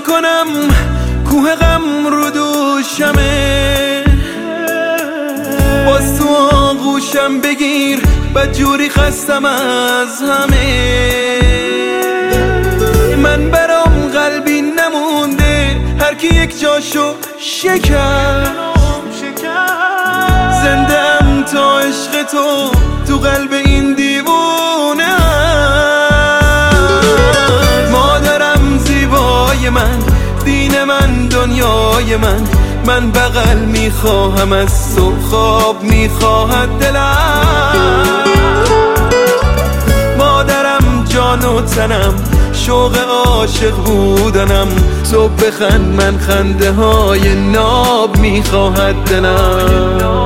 میکنم کوه غم رو دوشمه، باز تو آغوشم بگیر بدجوری خستم از همه. من برام قلبی نمونده هر کی یک جاشو شکست، زنده ام تا عشق تو قلب این دیوونه. مادرم زیبای من، دین من، دنیای من بغل میخواهم از تو، خواب میخواهد دلم. مادرم جان و تنم، شوق عاشق بودنم، تو بخند من خنده های ناب میخواهد دلم.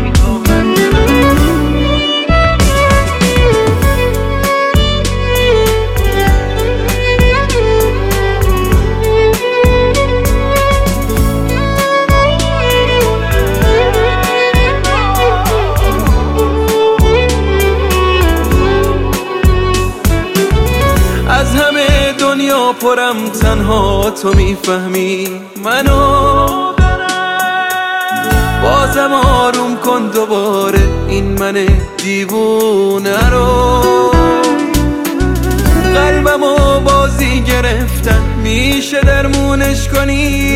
از همه دنیا پرم تنها تو میفهمی منو، بازم آروم کن دوباره این من دیوونه رو. قلبمو بازی گرفتن میشه درمونش کنی،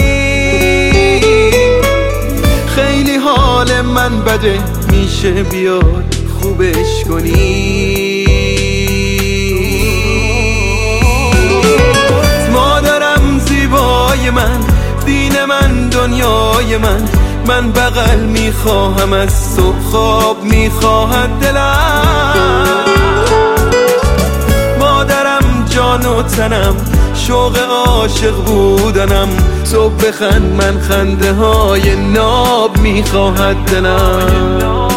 خیلی حال من بده میشه بیاد خوبش کنی. من دین من، دنیای من بغل میخواهم از تو، خواب میخواهد دلم. مادرم جان و تنم، شوق عاشق بودنم، تو بخند من خنده های ناب میخواهد دلم.